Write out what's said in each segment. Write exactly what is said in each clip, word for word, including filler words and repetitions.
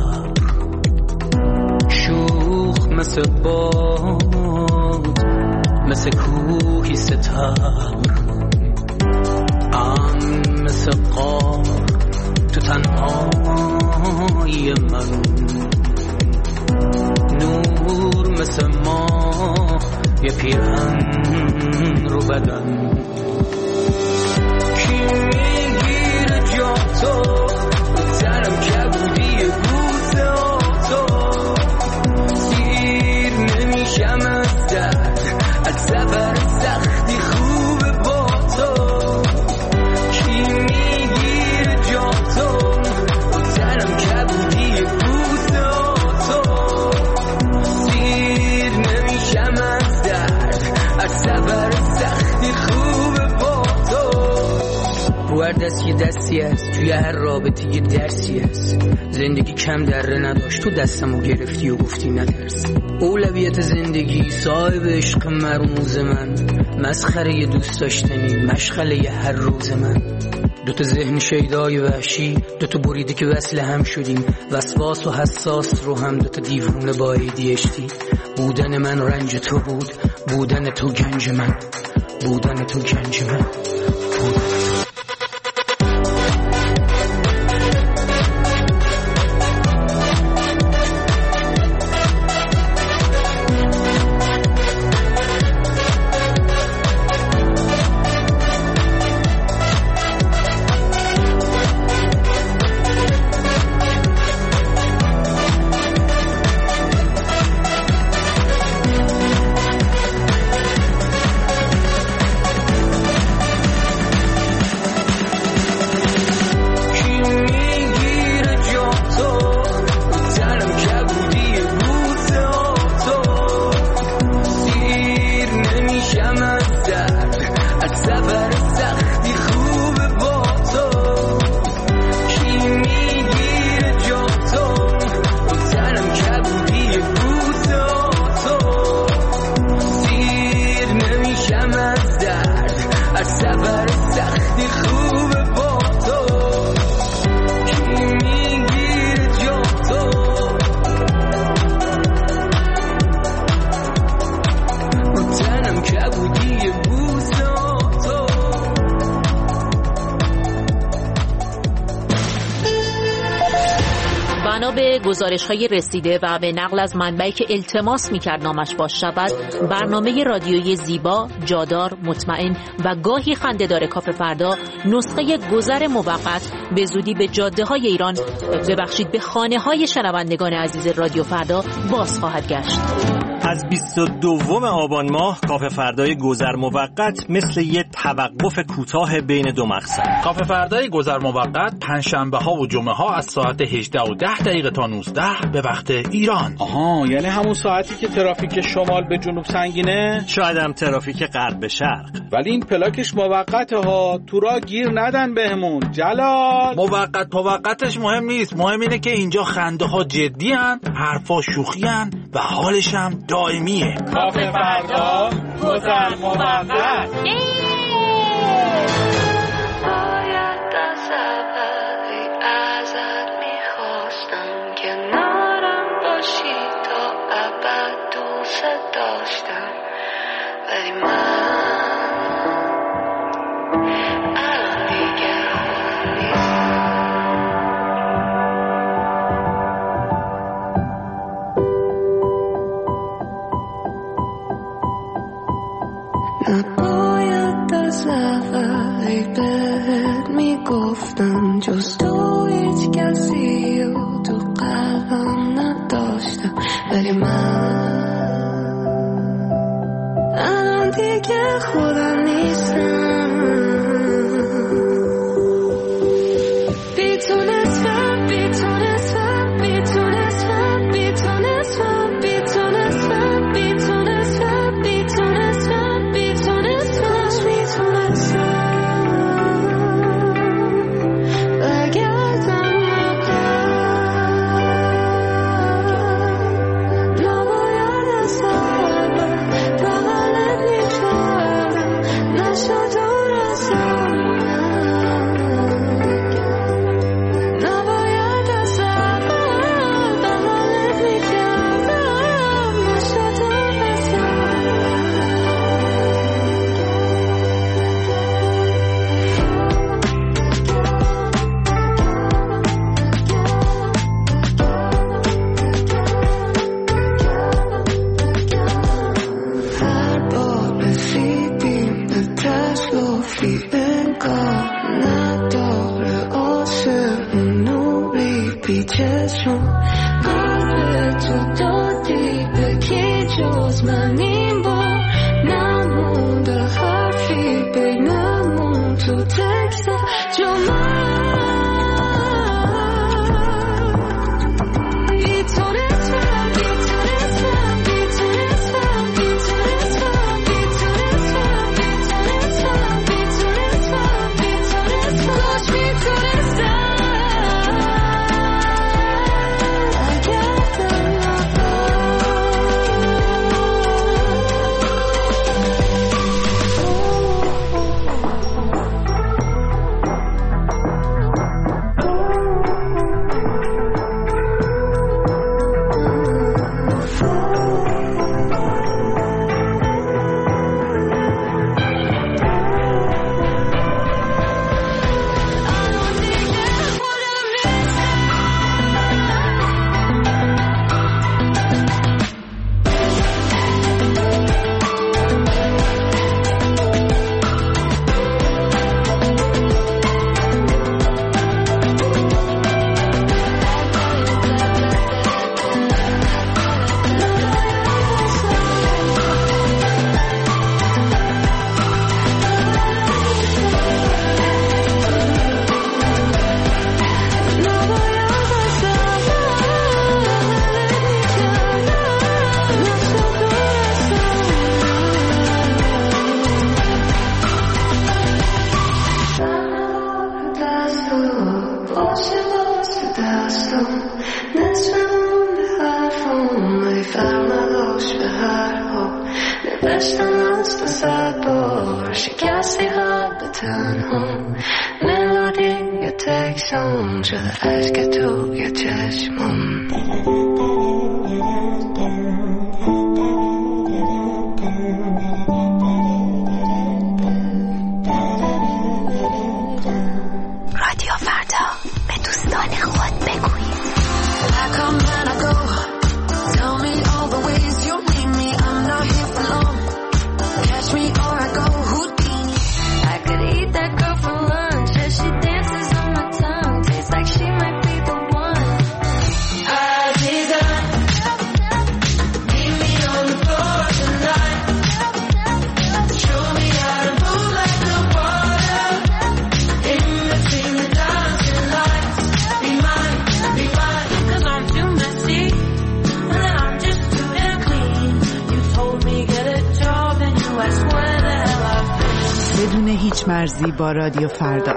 ابر، شوخ مثل باد، مثل کوهی ستبر، ام مثل قار تو تنهای من، نور مثل ماه یه پیرهن رو بدن. کی میگیره جا تو تنم کبودی بوسه تو، سیر نمیشم از درد، از سفر سختی خوبه با تو. کی میگیره جا تو تنم کبودی بوسه تو، سیر نمیشم از درد، از سفر سختی خوبه با تو. رو هر دست یه دستی هست، توی هر رابطه یه درسی هست. زندگی کم دره نداشت، تو دستمو گرفتی و گفتی نترس. اولویت زندگی صاحب عشق مرموز من، مسخره یه دوست داشتنی مشغله یه هر روز من. دوتا ذهن شیدای وحشی، دوتا بریده که وصل هم شدیم، وسواس و حساس رو هم دوتا دیوونه با ای دی اچ دی. بودن من رنج تو بود، بودن تو گنج من، بودن تو گنج من، بودن تو. گزارش‌های رسیده و به نقل از منبعی که التماس می‌کرد نامش باز شود، برنامه رادیویی زیبا، جادار، مطمئن و گاهی خنده‌دار کافه فردا نسخه گذر موقت به زودی به جاده‌های ایران، ببخشید به خانه‌های شنوندگان عزیز رادیو فردا باز خواهد گشت. از بیست و دوم آبان ماه کافه فردای گذر موقت مثل یه توقف کوتاه بین دو مقصد. کافه فردای گذر موقت پنجشنبه ها و جمعه ها از ساعت هجده و ده دقیقه تا نوزده به وقت ایران. آها، یعنی همون ساعتی که ترافیک شمال به جنوب سنگینه؟ شاید هم ترافیک غرب به شرق. ولی این پلاکش موقته ها، تو راه گیر ندن بهمون. جلال موقت موقتش مهم نیست، مهم اینه که اینجا خنده ها جدی هن، حرفا شوخی هن و حالش هم دائمیه. کافه فردا گذر موقت. باید از اولی ازت میخواستم که نارم باشی تا ابد دوست داشتم، ولی من الان دیگه نباید از اولی بهت میگفتم، جز تو هیچ کسی رو تو قلبم نداشتم، ولی من الان دیگه خودم نیستم. بیتونستم بیتونستم بیتونستم بیتونستم بیتونستم بیتونستم بیتونستم بیتونستم بگردم نباید از اول بغلت میکردم، گذشتم از تو صد بار شکستی ها به تنها ملودی یا تکسام شده عشق تو یا چشمم رادیو فردا به دوستان خود بگویید. I come and I go. Tell me all the ways you need me. I'm not here for long. Catch me or I go Houdini. I could eat that girl for lunch as she dances on my tongue. Tastes like she might be the one. Aziza, meet me on the floor tonight. Show me how to move like the water. In between the dancing lights. Be mine, be mine. Cause I'm too messy. And I'm just too damn clean. You told me get a job and you asked where the hell I've been. بدون هیچ مرزی با رادیو فردا.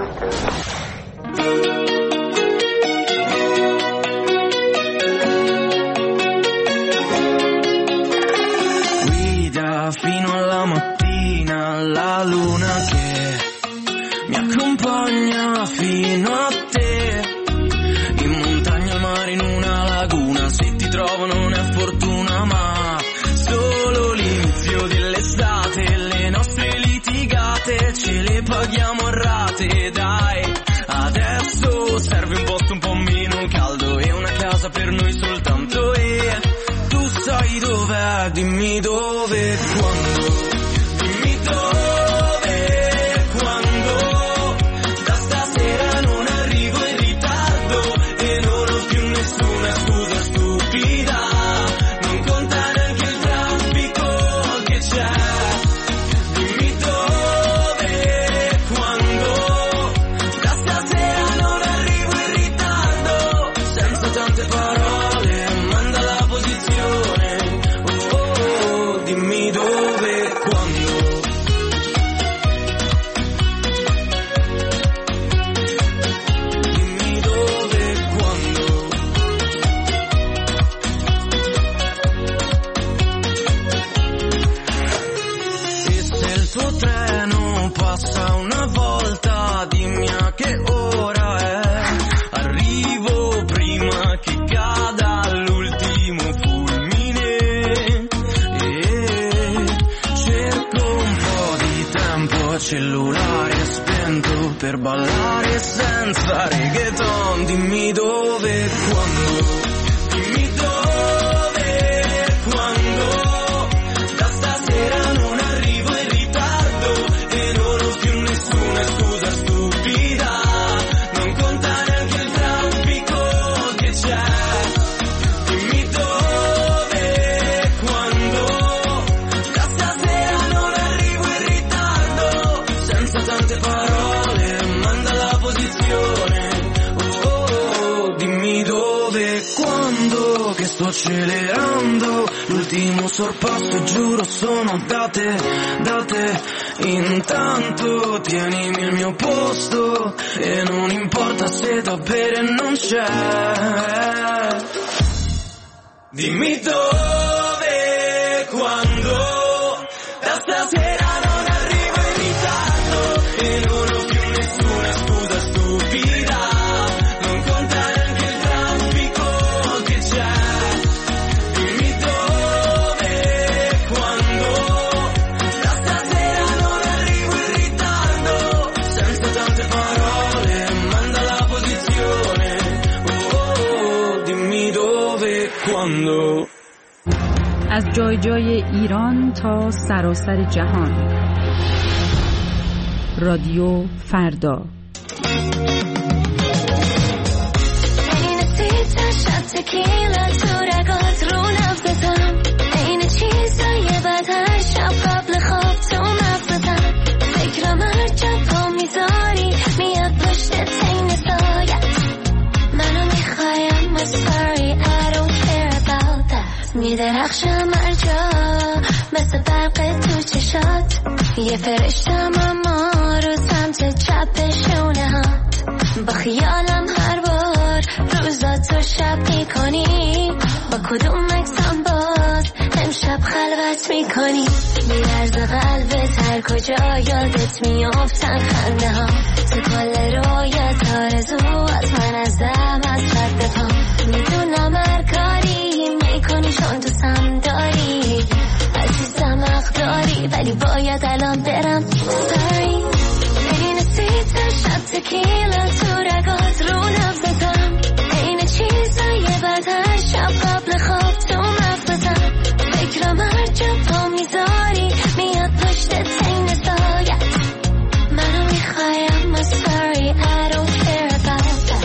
Guida fino alla mattina la luna che mi accompagna fino a te. In montagna, al mare, in una laguna. Se ti trovo non è fortuna ma solo l'inizio dell'estate. Le nostre litigate ce le paghiamo a rate. Dai, adesso serve un posto un po' meno caldo e una casa per noi soltanto. E tu sai dov'è, dimmi dove, quando. Dimmi dove, quando. Da stasera non arrivo in ritardo e non ho più nessuna scusa stupida. Non conta neanche il traffico che c'è. Dimmi dove, quando. Da stasera non arrivo in ritardo. Senza tante parole, manda la posizione. Oh, oh, oh, dimmi dove, quando. Dimmi dove, quando. E se il tuo treno passa una volta, dimmi a che ora è. Arrivo prima che cada l'ultimo fulmine. E cerco un po' di tempo, cellulare spento per ballare senza reggaeton. Dimmi dove, quando. Dimmi dove, quando. Da stasera non arrivo in ritardo e non ho più nessuna scusa stupida. Non conta neanche il traffico che c'è. Dimmi dove, quando. Da stasera non arrivo in ritardo. Senza tante parole, manda la posizione. Oh, oh, oh, dimmi dove, quando. Che sto accelerando. L'ultimo sorpasso, giuro, sono date, date. Intanto tienimi il mio posto e non importa se da bere non c'è. Dimmi dove, quando. Da stasera non arrivo in ritardo e non ho più nessuna scusa stupida. Non conta neanche il traffico che c'è. Dimmi dove, quando. Da stasera non arrivo in ritardo. Senza tante parole, manda la posizione. Oh, oh, oh, dimmi dove, quando. از جای جای ایران تا سراسر جهان. رادیو فردا. عین سیتا شب تکیلا تو رگات رو نفسم. عین چیزای بد هر شب قبل خواب تو مفسم. فکرم هر جا پا میذاری میاد پشت تین سایت. منو میخوایم I'm sorry I don't care about that. میدرخشم هر جا مثل برق تو چشات. یه فرشتم اما رو سمت چپ شونه هات. با خیالم هر بار روزاتو شب میکنی. با کدوم اکسم باز امشب خلوت میکنی. میرم میلرز قلبت هر کجا یادت میافتن خنده ها تو کل رویت آرزو از من ازم از رد پا میدونم هر کاری میکنی چون دوستم داری عزیزم حق داری ولی باید الان برم sorry این سیت شب تکیلا تو رگات رو نفزتم این چیزای بد هر شب قبل خواب تو مفزتم فکرم هر جا پا میذاری میاد پشت تین سایت منو میخوایم I'm sorry I don't care about that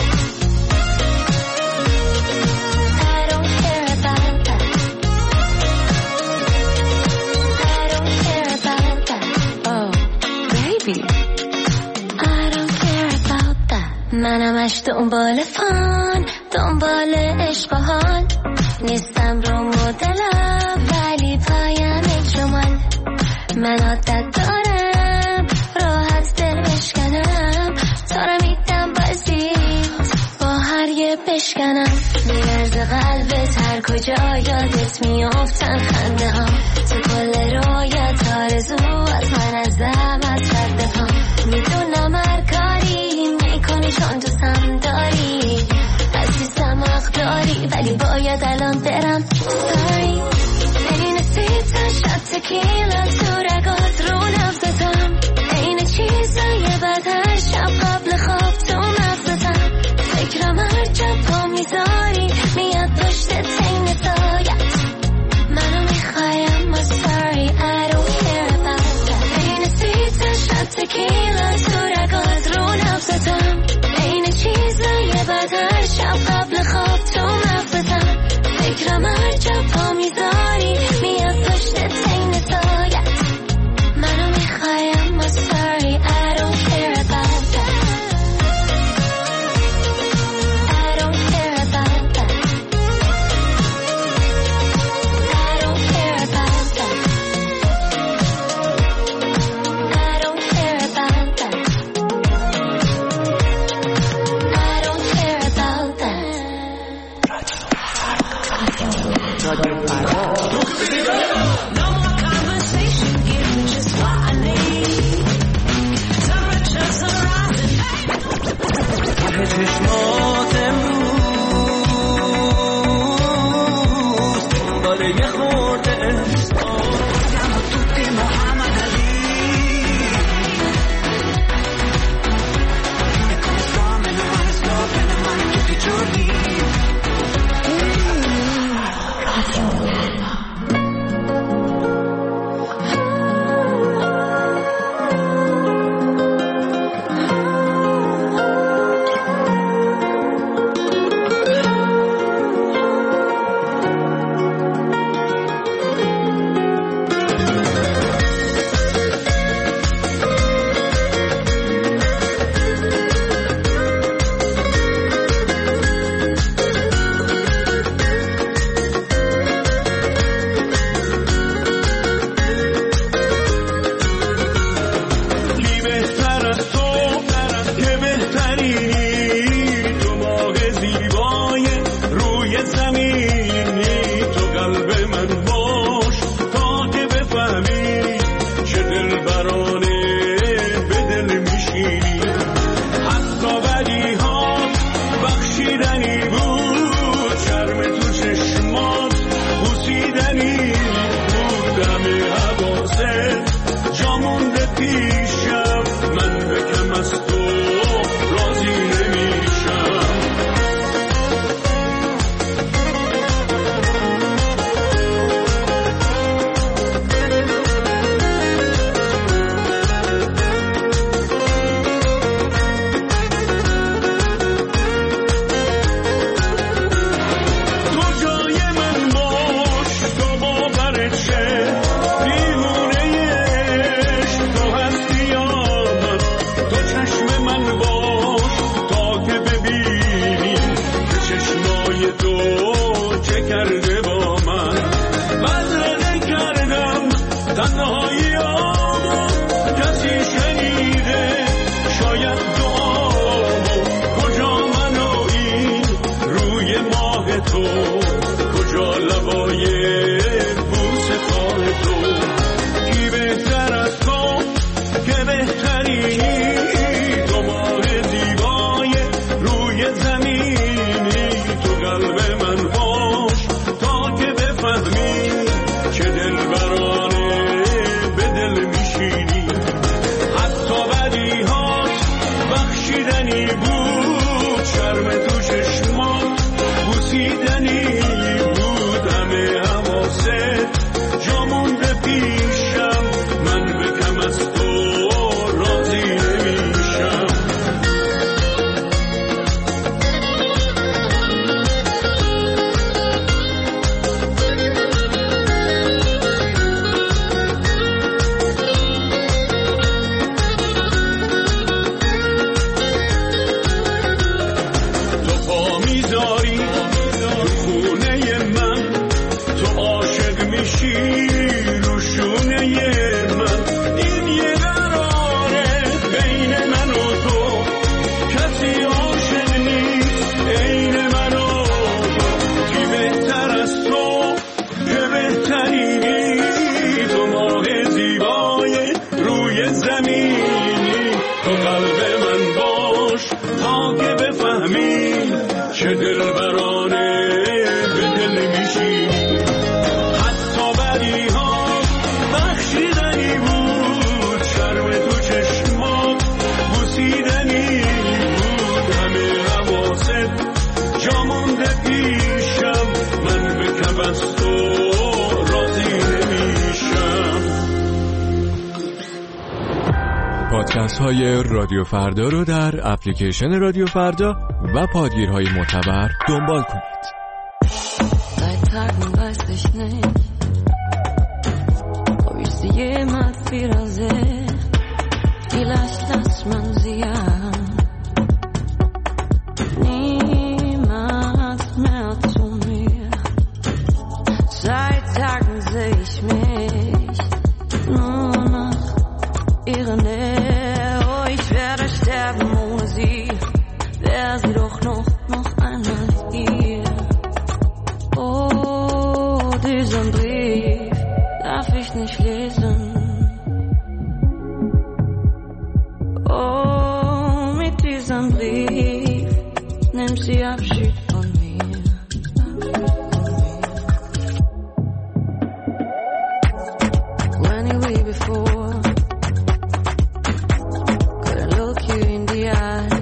I don't care about that I don't care about that oh baby I don't care about that منمش دنبال فان دنبال عشق و حال نیستم رو مدلم ولی پایم جمال من عادت دارم راحت دل بشکنم تا رو میدم بازیت با هر یه بشکنم میلرز قلبت هر کجا یادت میافتن خنده ها تو کل رویت آرزو از من ازم از رد پا میدونم هر کاری میکنی چون دوستم داری عزیزم حق داری ولی باید الان برم sorry این سیت شب تکیلا تو رگات رو نفزتم این چیزای بد هر شب قبل خواب تو مفزتم فکرم هر جا پا میذاری میاد پشت تین سایت منو میخوایم I'm sorry I don't care about that این سیت شب تکیلا تو رگات رو نفزتم این چیزای بد هر شب قبل خواب تو مفزتم فکرم هر جا پا میذاری میاد پشت تین سایت منو میخوایم I'm sorry I don't care about that I don't care about that I don't care about that I don't care about that I don't care about that No more conversation, give me just what I need. Temperatures are rising. ته چشمات امروز داره یه خورده احساس siamo tutti Muhammad Ali e come sto me ne male sto bene male tutti i giorni تو کجا لبای بوسه پادکست‌های رادیو فردا رو در اپلیکیشن رادیو فردا و پادگیرهای معتبر دنبال کنید. Seit Tagen weiß ich nicht, ob ich sie jemals wiedersehe. Vielleicht lässt man sie ja niemals mehr zu mir. Seit Tagen seh ich mich nur nach ihrer Nähe. Oh, ich werde sterben ohne sie. Wär sie doch noch, noch einmal hier. Oh, diesen Brief darf ich nicht lesen. Oh, mit diesem Brief nimmt sie Abschied von mir. Anyway, before could I look you in the eye?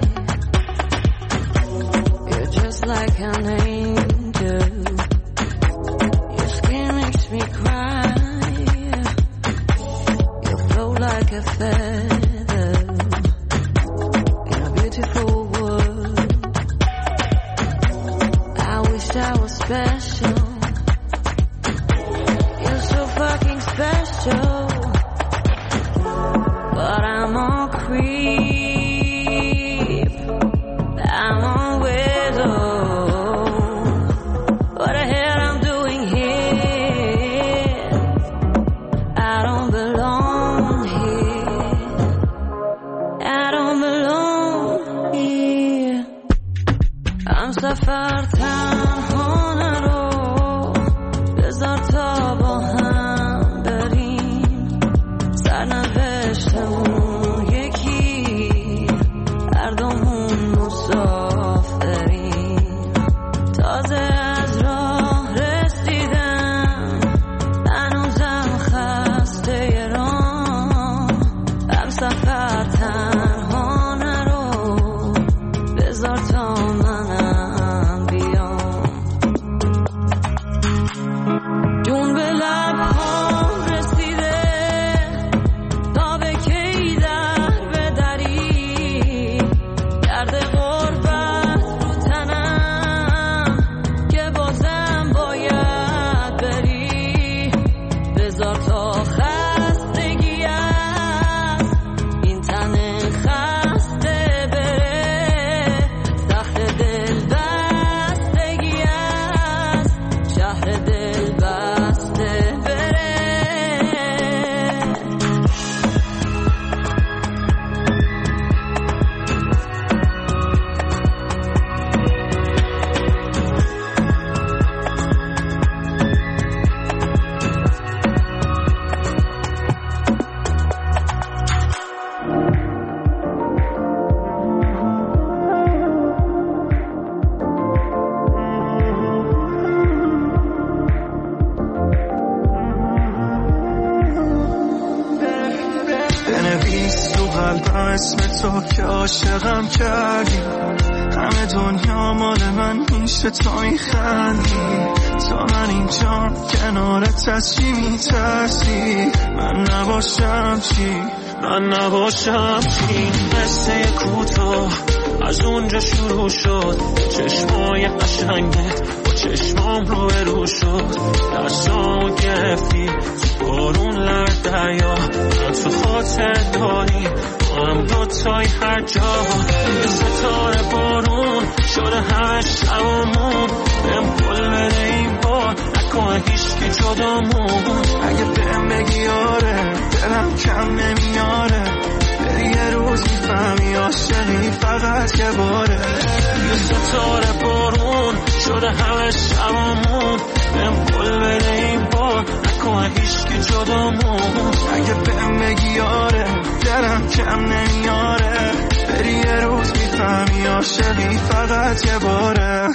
You're just like an angel. Your skin makes me cry. You float like a feather in a beautiful world. I wish I was special. You're so fucking special. But I'm on creep. I'm on widow. What the hell I'm doing here? I don't belong here. I don't belong here. I'm سفر تنها نرو. بذار تا با هم بریم. سرنوشتمون یکی. هر دومون مسافریم. تازه از راه رسیدم. هنوزم خسته راه. هم سفر تنها نرو. بذار تا منم بیام. جون به لب‌هام رسیده. تا به کی در بدری. درد غربت رو تنم. که بازم باید بری. بذار تا خستگی از این تن خسته بره. سخت دل بستگی از شهر دل بسته بره. بنویس رو قلبم اسم تو که عاشقم کردی. همه دنیا مال من میشه تا میخندی. تا من اینجا کنارت از چی میترسی؟ من نباشم چی؟ من نباشم چی؟ قصه کوتاه از اونجا شروع شد. چشمای قشنگت با چشمام رو برو شد. دستامو گرفتی تو بارون لرد دریا. من تو خاطر داری با هم دوتای هر جا. یه ستاره بارون شده همه شبامون. بهم قول بده این بار نکنه هیچکی جدامون. اگه بهم بگی آره دلم کم نمیاره. بری یه روز میفهمی عاشقی فقط یه باره. یه ستاره بارون شده همه شبامون. بهم قول بده این بار نکنه هیچکی جدامون. اگه بهم بگی آره دلم کم نمیاره. بری یه روز میفهمی عاشقی فقط یه باره.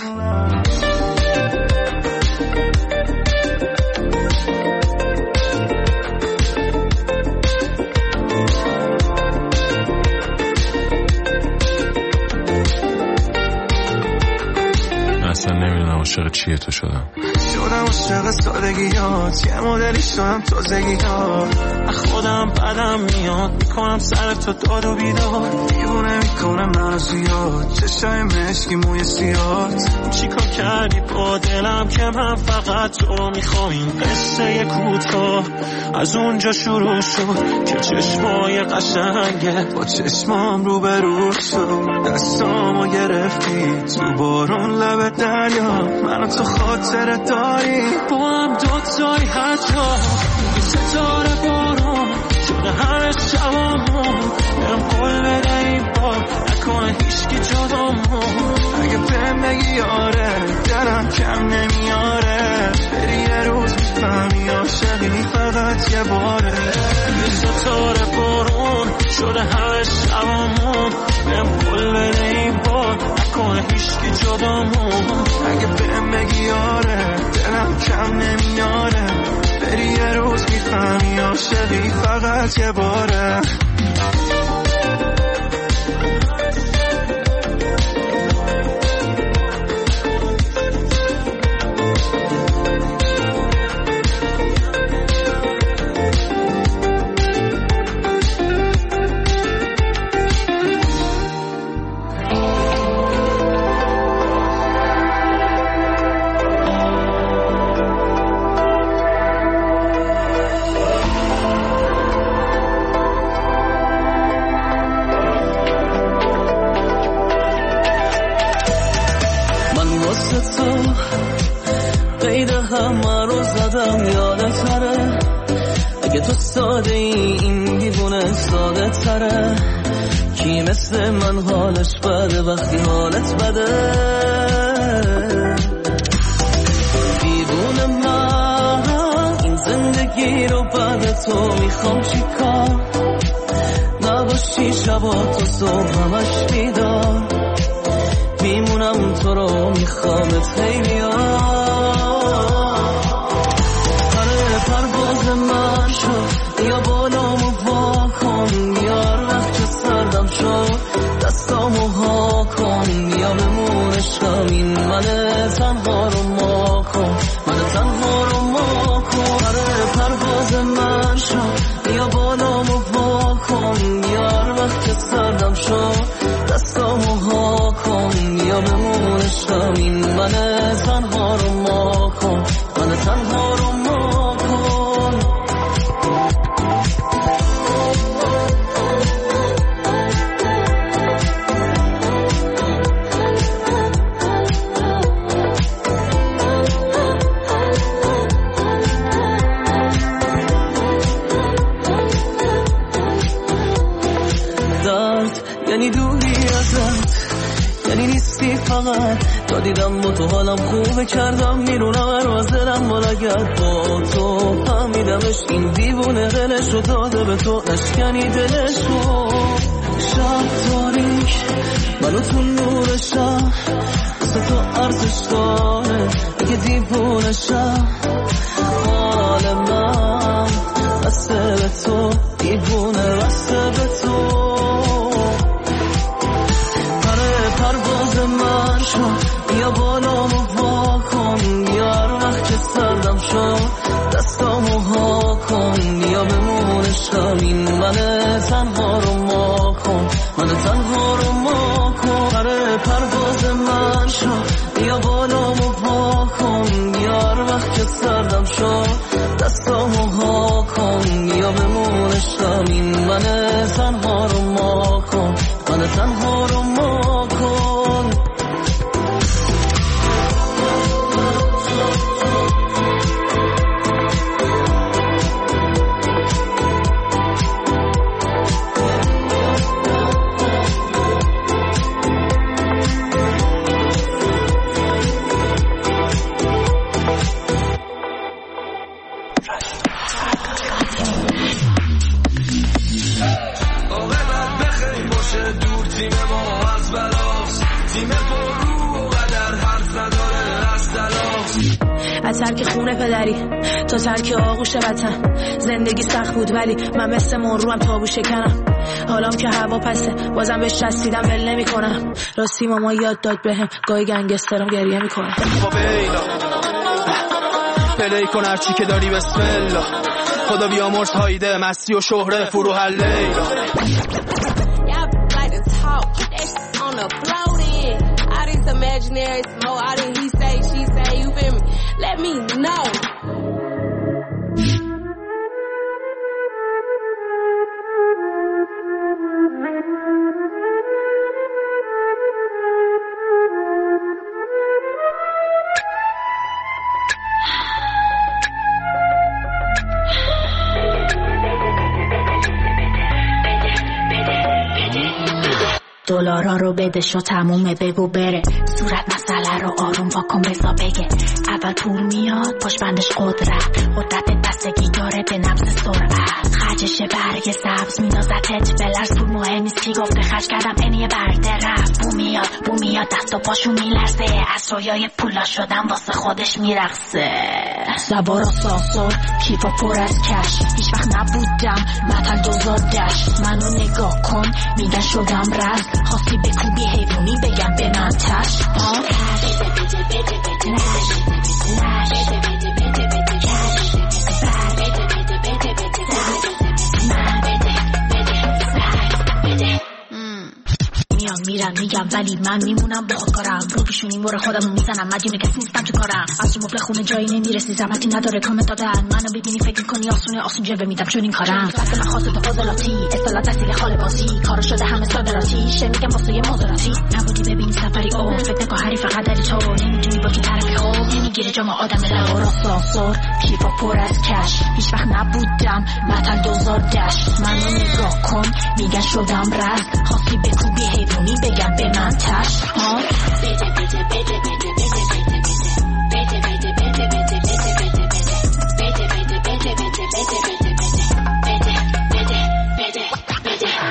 اصلا نمیدونم عاشق چیه تو شدم. شدم عاشق سادگیات، یه مدلی شدم تازگیات. خودم بدم میاد میکنم سر تو داد و بیداد، دیوونه میکنم منو زیاد، چشای مشکی موی سیاد. چیکار کردی با دلم که من فقط تو میخوام؟ این قصه کوتاه از اونجا شروع شد که چشمای قشنگت با چشمام رو به رو شد. دستامو گرفتی تو بارون لب دریا، منو تو خاطر داری با هم دوتای حتی یه ستاره بارون شده همه شبامون. برم قول بده این بار نکنه هیچکی جدامون. اگه بهم بگی یاره دلم کم نمیاره، بری یه روز میفهمی عاشقی فقط یه باره. یه ستاره بارون شده همه شبامون. برم قول بده این بار نکنه هیچکی جدامون. اگه بهم بگی یاره دلم کم نمیاره، بری یه روز میفهمی عاشقی فقط یه باره. اگه تو ساده ای این دیوونه ساده تره، کی مثل من حالش بده وقتی حالت بده؟ دیوونه من این زندگی رو بعد تو میخوام چیکار؟ نباشی شبا تو صبح همش بیدار، میمونم تو رو میخوامت خیلی ها. من شد یا بالامو وا کن یار، وقت که سردم شد دستامو ها کن، یا بمون عشقم این من تنها رو ما کن، من تنها رو ما کن. آره پرواز من شد یا بالامو وا کن یار، وقت که سردم شد دستامو ها کن، یا بمون عشقم این من تنها رو ما کن، من تنها رو ما کن. یعنی دوری ازت، یعنی نیستی فقط تا دیدم با تو حالم خوبه کردم میرونم هر وزرم مالگرد با تو فهمیدمش این دیوونه دلشو داده به تو، نشکنی دلشو. شب تاریک منو تو نور شب واسه تو ارزش داره، اگه دیوونه شب حال من بسته به تو، دیوونه بسته به تو. پرواز من شد یا بالامو وا کن یار، وقت که سردم شد دستامو ها کن، یا بمون عشقم این من تنها رو ما کن، من تنها رو ما کن. آره پرواز من شد یا بالامو وا کن یار، وقت که سردم شد دستامو ها کن، یا بمون عشقم این من تنها رو ما کن، من تنها رو ما کن. از ترک خونه پدری تا ترک آغوش وطن، زندگی سخت بود ولی من مثل مرو هم تابو شکنم. حالام که هوا پسه بازم بهش چسبیدم ول نمی کنم. راستی ماما یاد داد بهم گاهی گنگسترم گریه میکنه. پلی کن هرچی که داری بسم الله. خدا بیامرز هایده مستی و شهره فروح لیلا. Imaginary smoke, I didn't he say, she say, you feel me? Let me know. دلارا رو بده شو تمومه بگو بره صورت مسئله رو آروم واکن بزا بگه اول پول میاد پشت بندش قدرت قدرت بستگی داره به نفس سرعت خرجش برگ سبز مینازتت بلرز پول مهم نیست کی گفته خرج کردم اینیه برده رفت بو میاد بو میاد دست و پاشو میلرزه از رویای پولا شدم واسه خودش میرقصه زبار سانسور کیفا پر از کش هیچ وقت نبودم متل دوزادش منو نگاه کن میگن شدم رز خواستی بکوبی حیوانی بگم به من تش ها میرم میگم ولی من میمونم با خودکارم رو پیشونی مور خودمو میزنم مدیونه کسی نیستم تو کارم از تو مبل خونه جایی نمیرسی زحمتی نداره کامنت دادن منو ببینی فکر کنی آسونه آسون جلوه میدم چون این کارم فقط من خواست تو فاضلاتی اصطلاح تحصیل خاله بازی کارو شده همه صادراتی شه میگم واسه یه مزاراتی نبودی ببینی سفری او فکر نکن حریف فقط داری تو نمیدونی با کی طرفی خوب نمیگیره جام آدم لورا سانسور کیفا پر از کش هیچ وقت نبودم متل دوزار دش منو نگاه کن میگن شدم رز خواستی بکوبی حیوانی بگم به من تش ها بده بده بده بده بده بده بده بده بده بده بده بده بده بده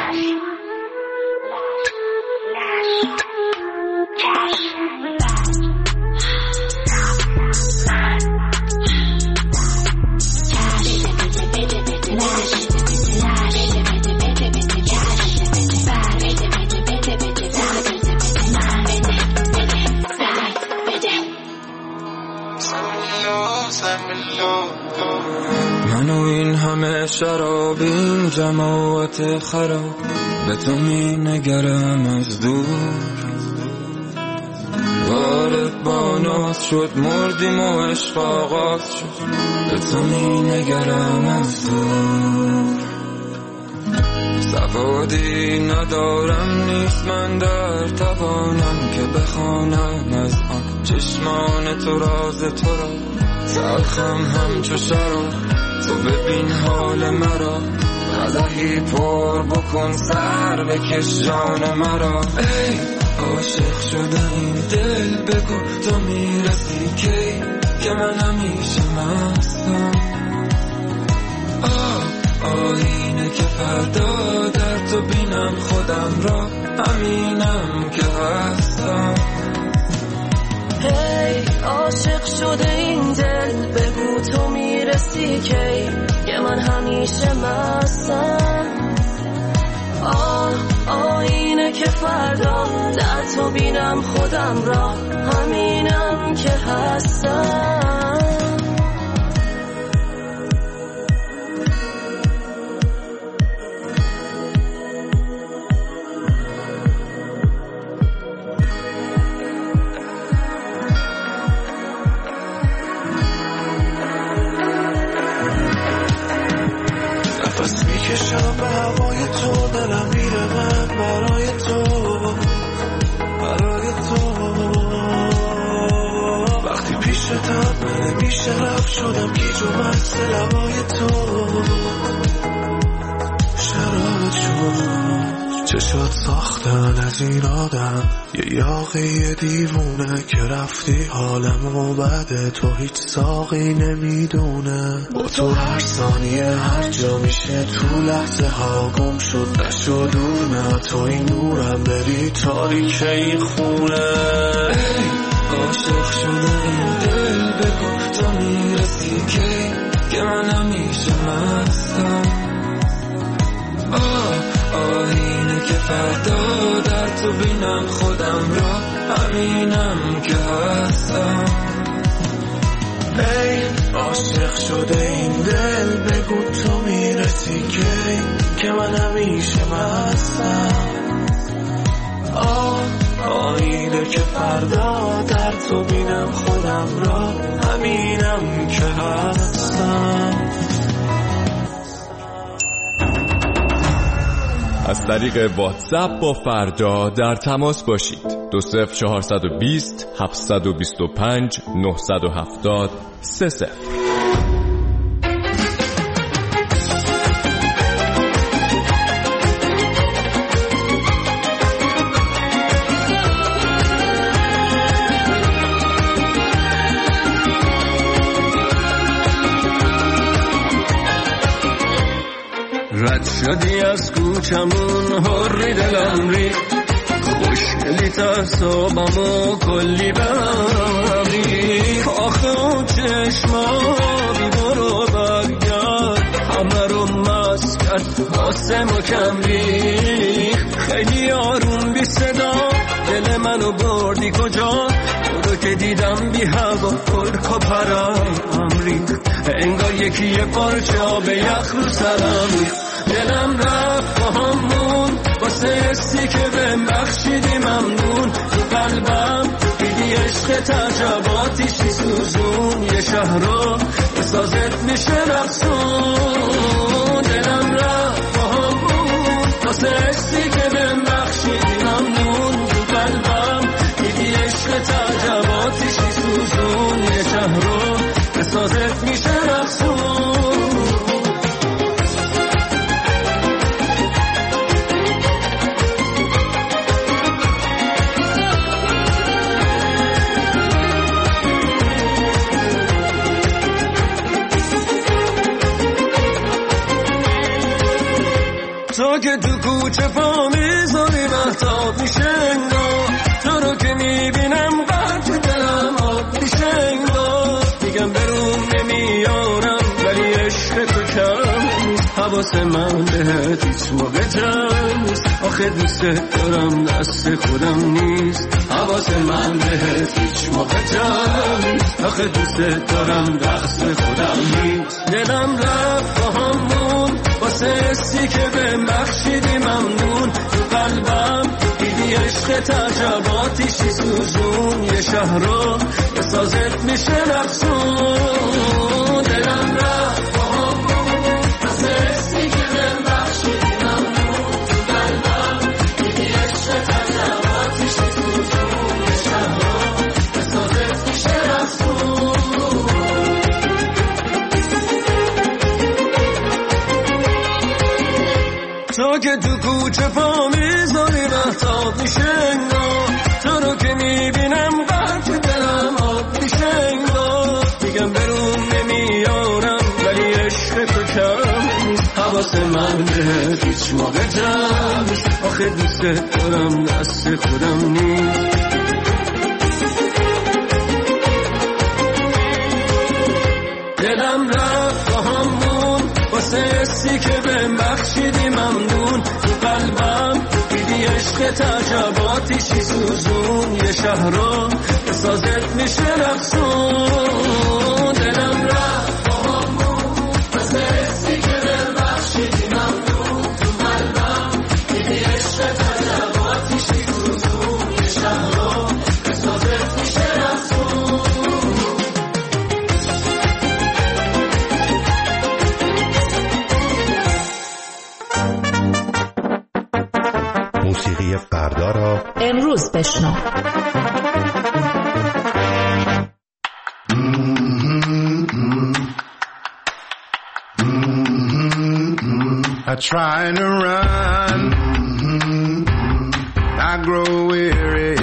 منو این همه شراب این جماعت خراب به تو می نگرم از دور وارد بانات شد مردیم و عشق آغاز شد به تو می نگرم از دور سوادی ندارم نیست من در توانم که بخوانم از آن چشمان تو راز تو را تلخم همچو شراب تو ببین حال مرا قدحی پر بکن سر بکش جان مرا ای عاشق شده این دل بگو تو میرسی کی که من همیشه مستم آه آینه که فردا در تو بینم خودم را همینم که هستم هی عاشق شده این دل بگو تو میرسی کی که من همیشه مستم آه آینه که فردا در تو بینم خودم را همینم که هستم میکشم به هوای تو دلم میره من برای تو برای تو وقتی پیشتم من نمیشه رفت شدم گیج و مست لبای تو شراب جون چشات ساختن از این آدم یه یاقی دیوونه که رفتی حالمو بده تو هیچ ساقی نمیدونه با تو هر ثانیه هر جا میشه تو لحظه ها گم شد نشد دور نه تو این نورم بری تاریک این خونه ای عاشق شده این دل بگو تو میرسی کی که من همیشه مستم آه آینه که فردا در تو بینم خودم را همینم که هستم ای عاشق شده این دل، بگو تو میرسی کی که من همیشه بستم. آه آینه که فردا در تو بینم خودم را، همینم که هستم. از طریق واتساپ با فردا در تماس باشید. دو صفر چهارصد و بیست هفتصد و بیست و پنج نهصد و هفتاد سه صفر. رد شدی از کوچمون هری دلم ری، خوشگلی تصابمو کلی بری. آخه اون چشمابی برو برگرد، همه رو مست کرد واسه ما کم ریخ. خیلی آروم بی صدا دل منو بردی کجا، تو رو که دیدم بی هوا پرک و پرم ریخ. انگار یکی یه پارچه آب یخ رو سرم ریخ. دلم رفت با همون واسه حسی که بهم بخشیدی ممنون. تو قلبم دیدی عشق تعجباتیشی سوزون، یه شهر رو بسازت میشه رقصون. دلم رفت با همون واسه حسی که بهم بخشیدی ممنون. تو قلبم دیدی عشق تعجباتیشی سوزون، یه شهر رو بسازت میشه رقصون. تو که تو کوچه پا میذاری محتاب میشه انگار، تو رو که میبینم قلب دلم آب میشه انگار. میگم برون نمیارم ولی عشق تو کم نیست، حواس من بهت هیچ موقع جمع نیست. آخه دوست دارم دست خودم نیست، حواس من بهت هیچ موقع جمع نیست. آخه دوست دارم دست خودم نیست. دلم رفت با همون واسه حسی که بهم بخشیدی ممنون. تو قلبم دیدی عشق تعجباتیشی سوزون، یه شهر رو بسازت میشه رقصون. دلم رفت با همون واسه حسی که بهم بخشیدی ممنون. تو قلبم دیدی عشق تعجباتیشی سوزون، یه شهر رو بسازت میشه رقصون. تو که تو کوچه پا میذاری محتاب میشه انگار، تو رو که میبینم قلب دلم آب میشه انگار. میگم برون نمیارم ولی عشق تو کم نیست، حواس من بهت هیچ موقع جمع نیست. آخه دوست دارم دست خودم نیست. دلم رفت با همون واسه حسی که بهم بخشیدی ممنون. تو قلبم دیدی عشق تعجباتیشی سوزون، یه شهر رو بسازت میشه رقصون. دلم رفت با همون واسه حسی که بهم بخشیدی ممنون. تو قلبم دیدی عشق تعجباتیشی سوزون، یه شهر رو بسازت میشه رقصون. موسیقی فردا را امروز بشنو. I try to run, I grow weary.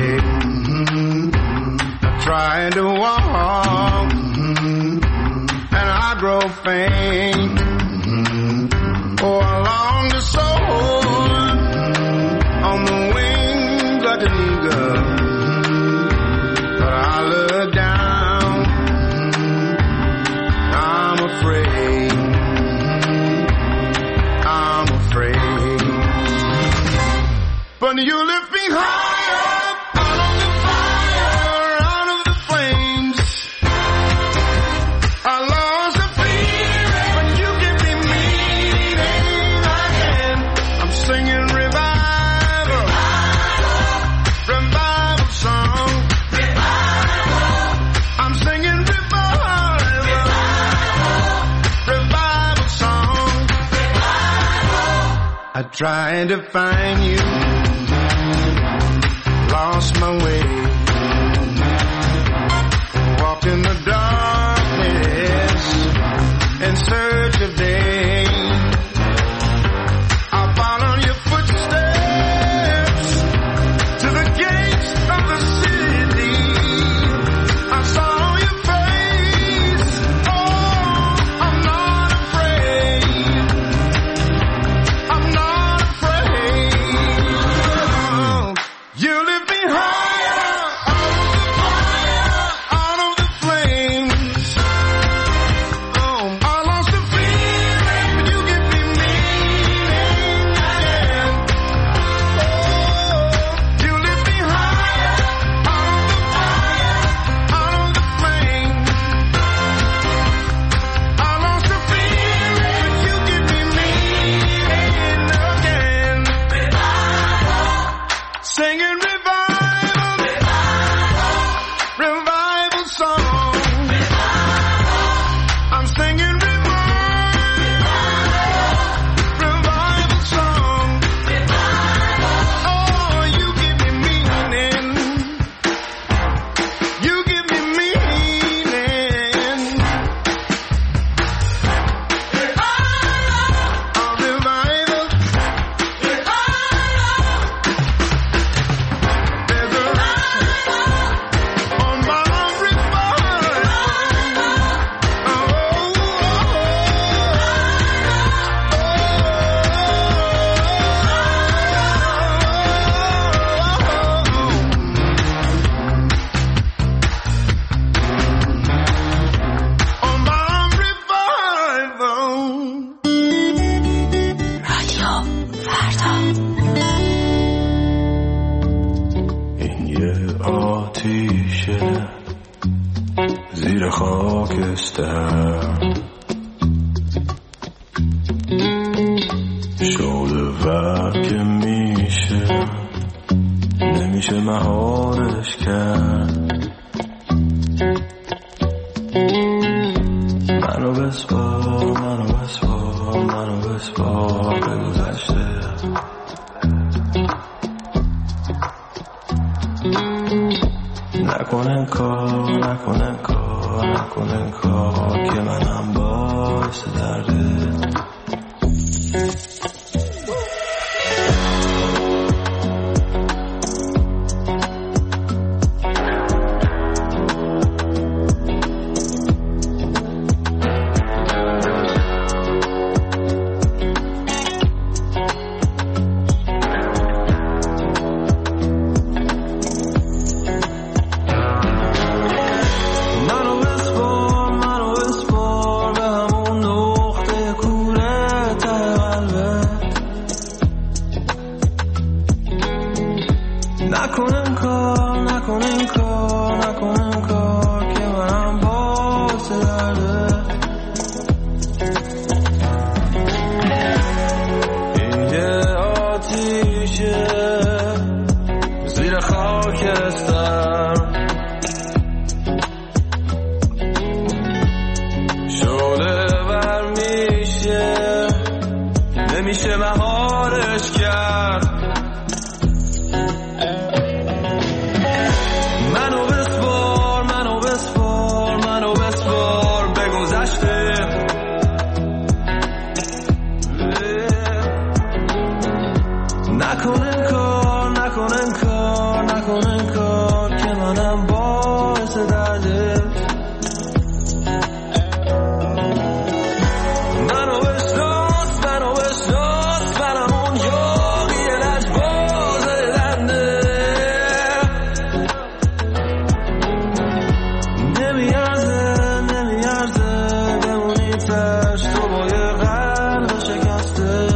I try to walk, and I grow faint. Oh, I long to soar on the wings like an eagle, but I look down, I'm afraid, I'm afraid. But you lift me higher, out of the fire, out of the flames. I long I tried to find you, lost my way, walked in the darkness in search of day. I followed your footsteps to the gates of the city. I saw your face. Oh, I'm not afraid. I'm not afraid. You lift me higher, out of the flames. Oh, I lost the feeling, but you give me meaning again. Oh, you lift me higher, out of the fire, out of the flames. I lost the feeling, but you give me meaning again. Singing revival, revival song. I'm singing revival, revival song. Oh, you give me meaning. You give me meaning. A revival. There's a on my revival. On my revival. رادیو فردا. این یه آتیشه زیر خاکستر، شعله ور که میشه نمیشه مهارش کرد. منو بسپار منو بسپار منو بسپار به گذشته. نکنن کار نکنن کار نکنن کار که منم باعث درده. منو بسپار منو بسپار به همون نقطه کوره ته قلبت. نکنن کار نکنن کار نکنن کار که منم باعث درده. این یه آتیشه زیر خاکستر، شعله ور میشه نمیشه مهارش کرد. منو بسپار منو بسپار منو بسپار به گذشته. نکنن کار نکنن کار نکنن کار که منم باعث درده. منو بشناس منو بشناس منم اون یاقی لجباز دنده. نمیارزه نمیارزه بمونی تش تو با یه قلب شکسته.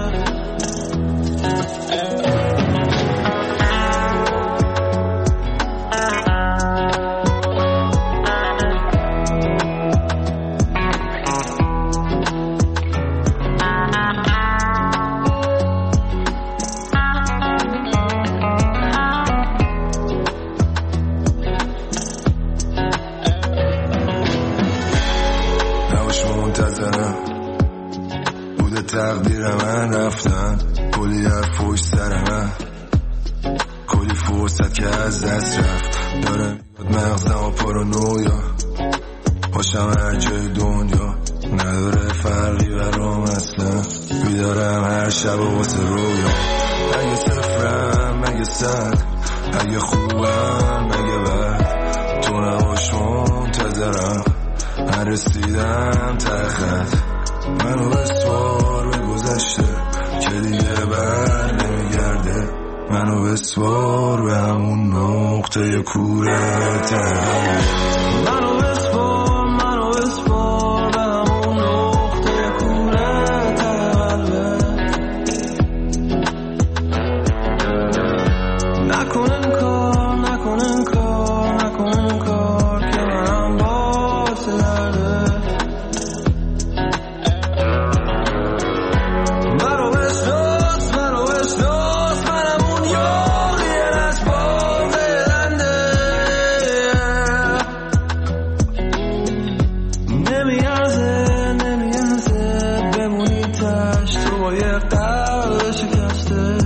تقدیر من رفتن، کلی حرف پشت سر من، کلی فرصت که از دست رفت. داره میاد مغزم و پارانویا، باشم هر جای دنیا نداره فرقی برام اصلا. بیدارم هر شب و واسه رویا، اگه صفرم مگه صد، اگه خوبم مگه بد، تو نباش منتظرم، من رسیدم ته خط. منو بسوار به گذشته که دیگه بر نمیگرده، منو بسوار به همون نقطه کوره ته. منو بسوار منو بسوار به همون نقطه کوره ته. نکنن کار نکنن کار نکنن کار که منم باعث درده. منو بشناس منو بشناس منم اون یاری لجباز دنده. نمیارزه نمیارزه بمونی تشت تو با یه قلب شکسته.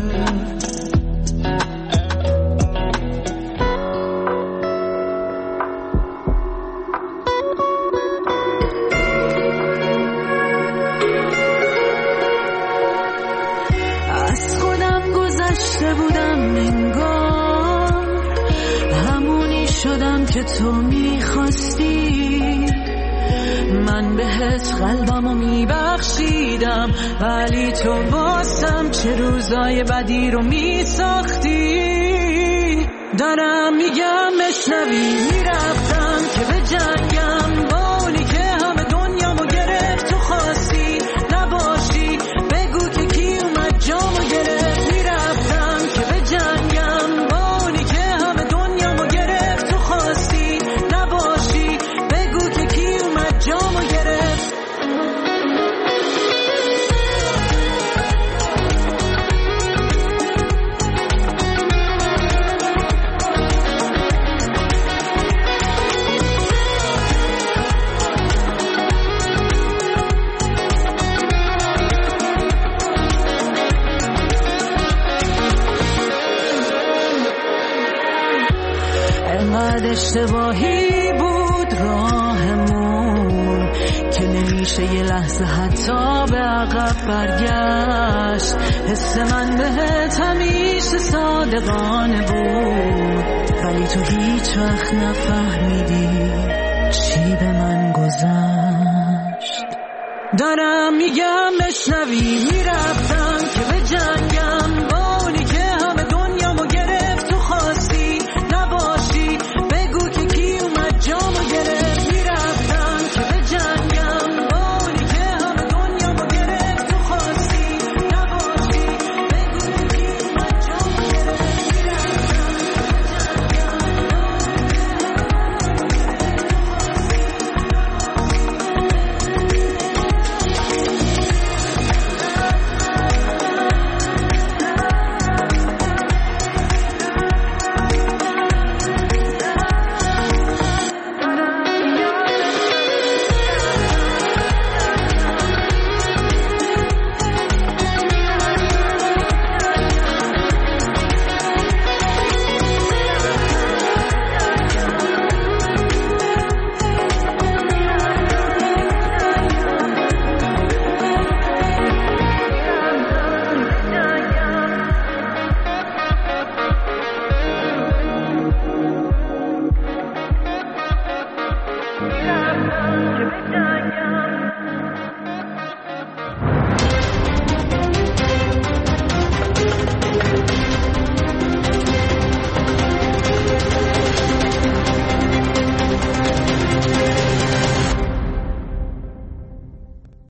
از خودم گذشته بودم انگار، همونی شدم که تو میخواستی. من بهت قلبمو میبخشیدم، ولی تو واسم چه روزای بدی رو میساختی. دارم میگم بشنوی، میرفتم که به جنگم با اونی که همه دنیامو گرفت. تو خواستی نباشی، بگو که کی اومد جامو گرفت. میرفتم که به جنگم با اونی که همه دنیامو گرفت. تو خواستی نباشی، بگو که کی اومد جامو گرفت. انقدر اشتباهی بود راهمون که نمیشه یه لحظه حتی به عقب برگشت. حس من بهت همیشه صادقانه بود، ولی تو هیچ وقت نفهمیدی چی به من گذشت. دارم میگم بشنوی، میرفتم که به جنگ